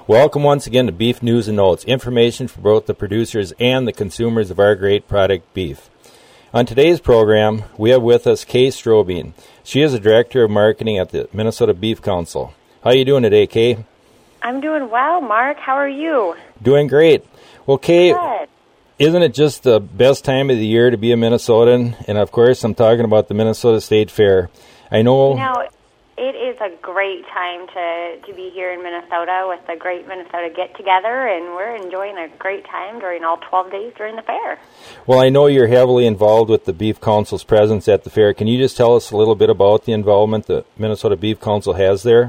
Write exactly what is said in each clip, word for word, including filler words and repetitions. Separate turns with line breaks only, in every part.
Welcome once again to Beef News and Notes, information for both the producers and the consumers of our great product, beef. On today's program, we have with us Kay Strobing. She is the Director of Marketing at the Minnesota Beef Council. How are you doing today, Kay?
I'm doing well, Mark. How are you?
Doing great. Well, Kay,
Good.
Isn't it just the best time of the year to be a Minnesotan? And, of course, I'm talking about the Minnesota State Fair. I know...
You know, it is a great time to, to be here in Minnesota with the Great Minnesota Get-Together, and we're enjoying a great time during all twelve days during the fair.
Well, I know you're heavily involved with the Beef Council's presence at the fair. Can you just tell us a little bit about the involvement the Minnesota Beef Council has there?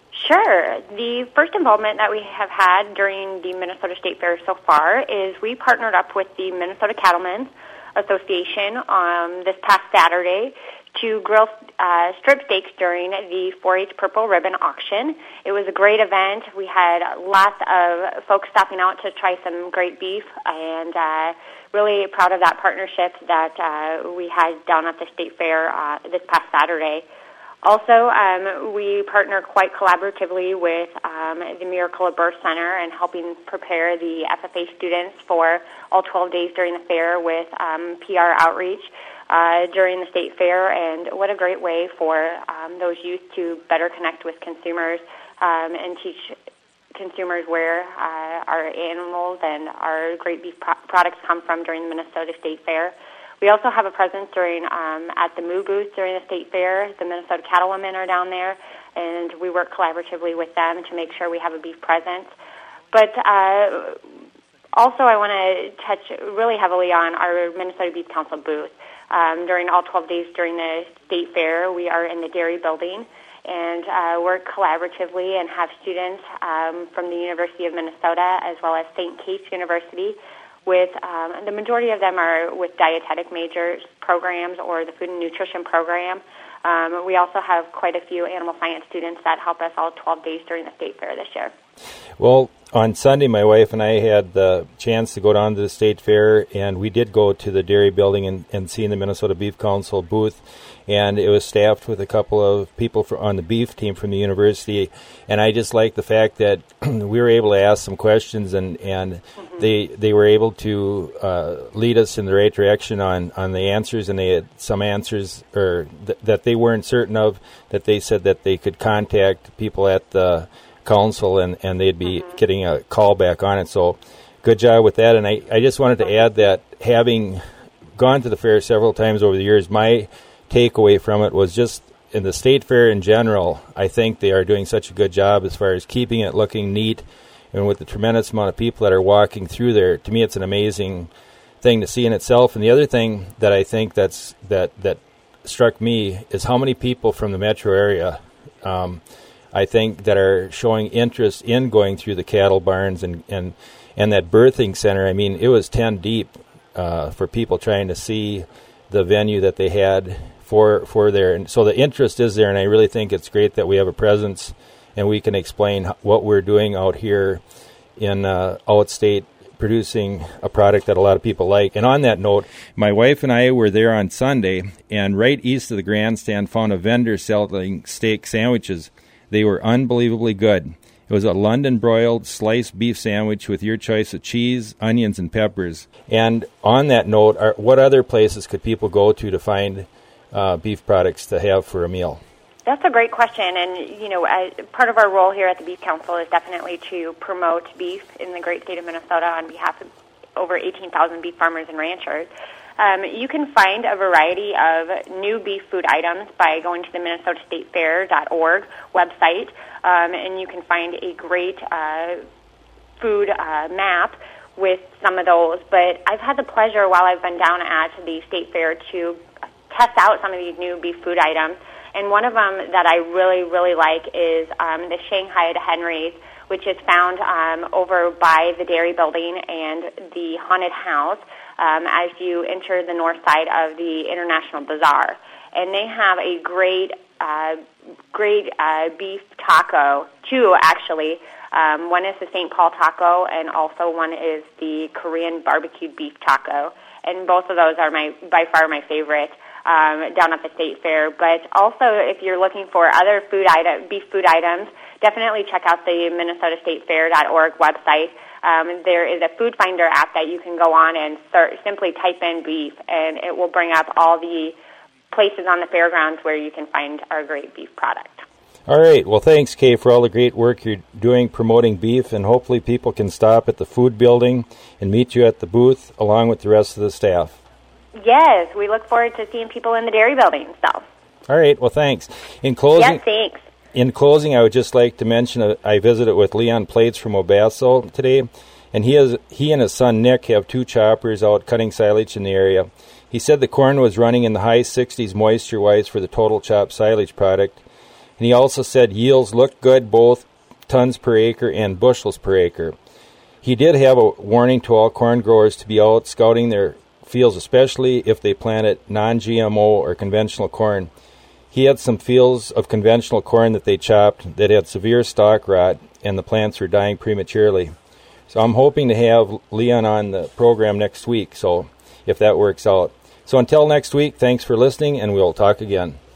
Sure. The first involvement that we have had during the Minnesota State Fair so far is we partnered up with the Minnesota Cattlemen's Association um, this past Saturday to grill uh, strip steaks during the four H Purple Ribbon Auction. It was a great event. We had lots of folks stopping out to try some great beef, and uh, really proud of that partnership that uh, we had down at the State Fair uh, this past Saturday. Also, um, we partner quite collaboratively with um, the Miracle of Birth Center and helping prepare the F F A students for all twelve days during the fair with um, P R outreach uh, during the state fair. And what a great way for um, those youth to better connect with consumers um, and teach consumers where uh, our animals and our great beef pro- products come from during the Minnesota State Fair. We also have a presence during um, at the Moo booth during the state fair. The Minnesota Cattlewomen are down there, and we work collaboratively with them to make sure we have a beef presence. But uh, also I want to touch really heavily on our Minnesota Beef Council booth. Um, during all twelve days during the state fair, we are in the dairy building and uh, work collaboratively and have students um, from the University of Minnesota as well as Saint Kate's University. With um, the majority of them are with dietetic majors programs or the food and nutrition program. Um, we also have quite a few animal science students that help us all twelve days during the state fair this year.
Well, on Sunday, my wife and I had the chance to go down to the state fair, and we did go to the dairy building and, and see the Minnesota Beef Council booth, and it was staffed with a couple of people for, on the beef team from the university, and I just like the fact that we were able to ask some questions, and, and mm-hmm. they they were able to uh, lead us in the right direction on, on the answers, and they had some answers or th- that they weren't certain of, that they said that they could contact people at the council, and, and they'd be mm-hmm. getting a call back on it. So good job with that. And I, I just wanted to add that having gone to the fair several times over the years, my takeaway from it was just in the state fair in general, I think they are doing such a good job as far as keeping it looking neat, and with the tremendous amount of people that are walking through there. To me, it's an amazing thing to see in itself. And the other thing that I think that's that that struck me is how many people from the metro area um, I think that are showing interest in going through the cattle barns and, and, and that birthing center. I mean, it was ten deep uh, for people trying to see the venue that they had for for there. And so the interest is there, and I really think it's great that we have a presence and we can explain what we're doing out here in uh, outstate, producing a product that a lot of people like. And on that note, my wife and I were there on Sunday, and right east of the grandstand found a vendor selling steak sandwiches. They were unbelievably good. It was a London broiled sliced beef sandwich with your choice of cheese, onions, and peppers. And on that note, are, what other places could people go to to find uh, beef products to have for a meal?
That's a great question. And, you know, I, part of our role here at the Beef Council is definitely to promote beef in the great state of Minnesota on behalf of over eighteen thousand beef farmers and ranchers. Um, you can find a variety of new beef food items by going to the Minnesota State Fair dot org website, um, and you can find a great uh, food uh, map with some of those. But I've had the pleasure while I've been down at the State Fair to test out some of these new beef food items, and one of them that I really, really like is um, the Shanghai Henry's, which is found um, over by the dairy building and the haunted house. Um, as you enter the north side of the International Bazaar. And they have a great, uh, great uh, beef taco, two actually. Um, one is the Saint Paul taco, and also one is the Korean barbecued beef taco. And both of those are my by far my favorite um, down at the state fair. But also, if you're looking for other food item, beef food items definitely check out the Minnesota State Fair dot org website. Um, there is a Food Finder app that you can go on and search, simply type in beef, and it will bring up all the places on the fairgrounds where you can find our great beef product.
All right. Well, thanks, Kay, for all the great work you're doing promoting beef, and hopefully people can stop at the food building and meet you at the booth along with the rest of the staff.
Yes, we look forward to seeing people in the dairy building. So.
All right. Well, thanks. In closing,
yes, thanks.
In closing, I would just like to mention uh, I visited with Leon Plates from Obasso today, and he has he and his son Nick have two choppers out cutting silage in the area. He said the corn was running in the high sixties moisture-wise for the total chopped silage product, and he also said yields looked good, both tons per acre and bushels per acre. He did have a warning to all corn growers to be out scouting their fields, especially if they planted non-G M O or conventional corn. He had some fields of conventional corn that they chopped that had severe stalk rot, and the plants were dying prematurely. So I'm hoping to have Leon on the program next week, so if that works out. So until next week, thanks for listening, and we'll talk again.